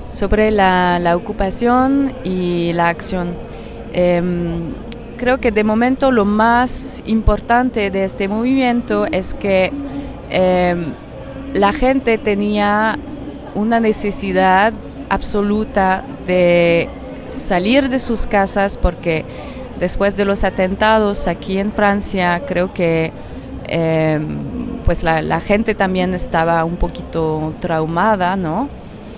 sobre la ocupación y la acción. Creo que de momento lo más importante de este movimiento es que la gente tenía una necesidad absoluta de salir de sus casas porque después de los atentados aquí en Francia creo que pues la gente también estaba un poquito traumada, ¿no?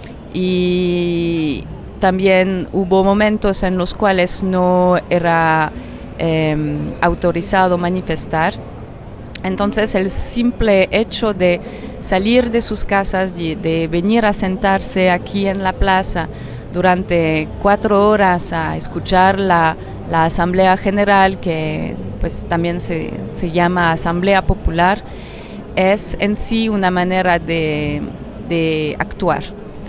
Y también hubo momentos en los cuales no era autorizado manifestar. Entonces el simple hecho de salir de sus casas y de venir a sentarse aquí en la plaza durante 4 horas a escuchar la Asamblea General, que pues también se llama Asamblea Popular, es en sí una manera de actuar.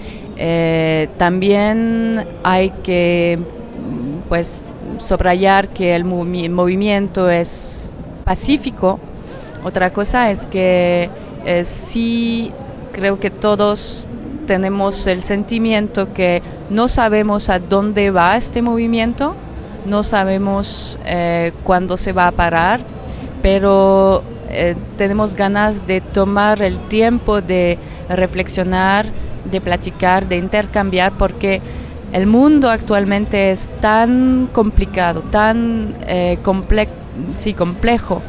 También hay que pues subrayar que el movimiento es pacífico. Otra cosa es que sí creo que todos tenemos el sentimiento que no sabemos a dónde va este movimiento, no sabemos cuándo se va a parar, pero tenemos ganas de tomar el tiempo de reflexionar, de platicar, de intercambiar, porque el mundo actualmente es tan complicado, tan complejo.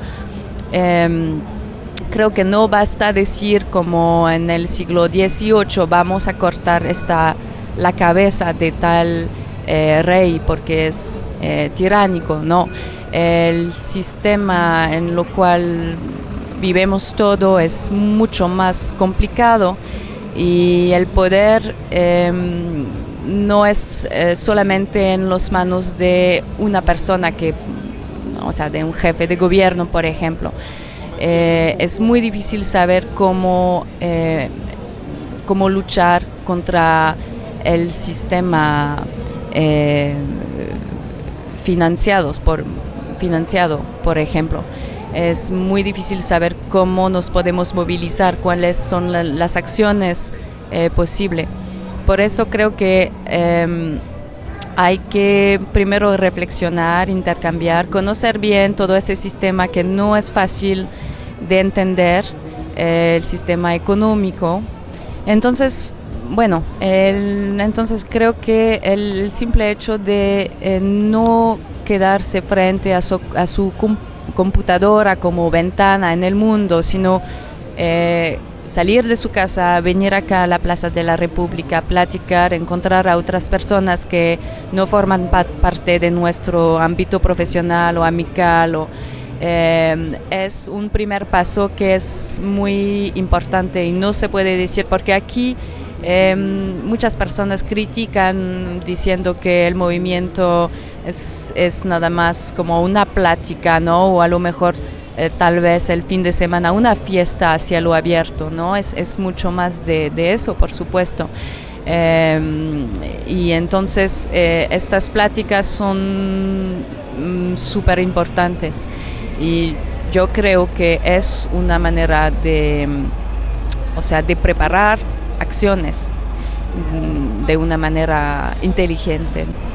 Creo que no basta decir como en el siglo XVIII vamos a cortar la cabeza de tal rey porque es tiránico, no. El sistema en lo cual vivimos todo es mucho más complicado y el poder no es solamente en las manos de una persona o sea, de un jefe de gobierno, por ejemplo. Es muy difícil saber cómo luchar contra el sistema financiado, por ejemplo. Es muy difícil saber cómo nos podemos movilizar, cuáles son las acciones posibles. Por eso creo que hay que primero reflexionar, intercambiar, conocer bien todo ese sistema que no es fácil de entender, el sistema económico. Entonces, bueno, entonces creo que el simple hecho de no quedarse frente a su computadora como ventana en el mundo, sino salir de su casa, venir acá a la Plaza de la República, platicar, encontrar a otras personas que no forman parte de nuestro ámbito profesional o amical. Es un primer paso que es muy importante y no se puede decir, porque aquí muchas personas critican diciendo que el movimiento es nada más como una plática, ¿no? O a lo mejor tal vez el fin de semana una fiesta a cielo abierto, ¿no? Es mucho más de eso, por supuesto. Y entonces estas pláticas son súper importantes y yo creo que es una manera de preparar acciones de una manera inteligente.